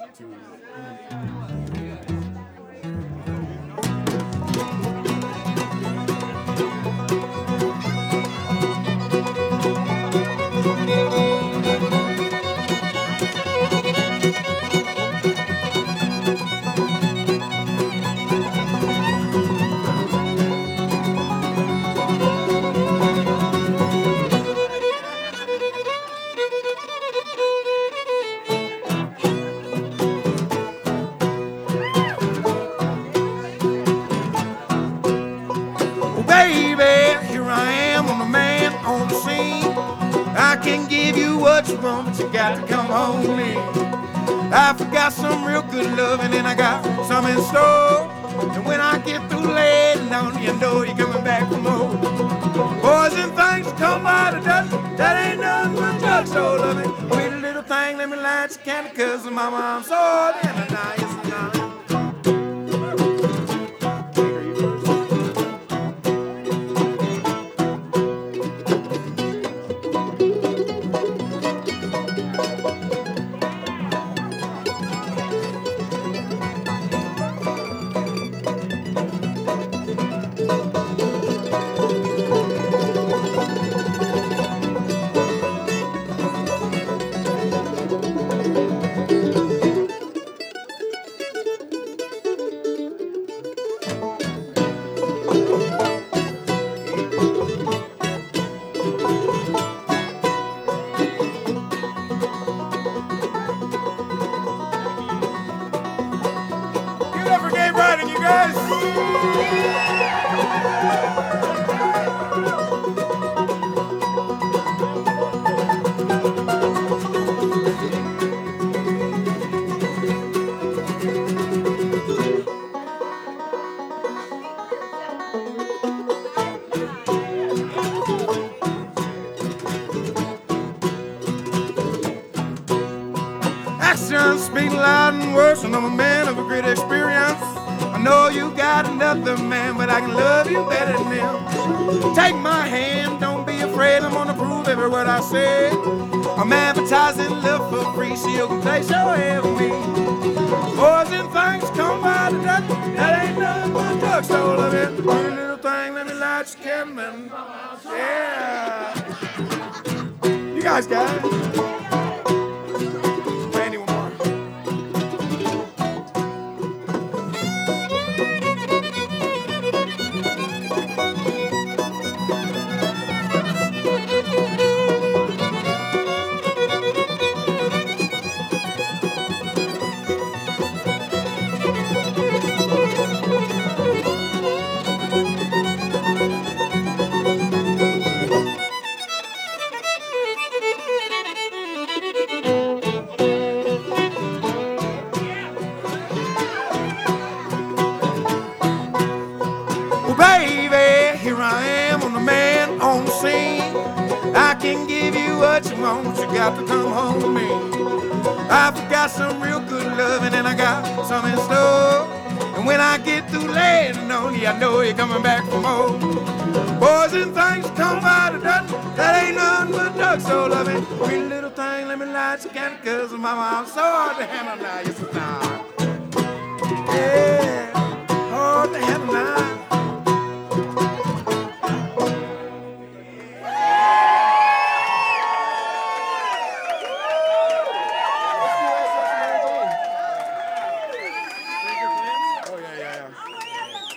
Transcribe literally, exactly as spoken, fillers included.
Baby, here I am, I'm the man on the scene. I can give you what you want, but you got to come home to me. I forgot some real good loving, and I got some in store. And when I get through laying down, you know you're coming back for more. Boys and things come by the dozen, that ain't nothing but drugstore loving. Pretty little thing, let me light your candy, cause mama, I'm so damn nice now. Actions speak loud and worse, and I'm a man of a great experience. I know you got another man, but I can love you better than him. Take my hand, don't be afraid, I'm gonna prove every word I say. I'm advertising love for free, so you can place your hand with me. Boys and things come by the dozen, that ain't nothing but drugstore loving. Pretty little thing, let me light your candle. Yeah. You guys got it. Baby, here I am, I'm the man on the scene. I can give you what you want, but you got to come home to me. I forgot some real good loving, and I got some in store. And when I get through laying on you, I know you're coming back for more. Boys and things come by the dozen, that ain't nothing but drugstore loving. Pretty little thing, let me light your candle, cause mama, I'm so hard to handle now.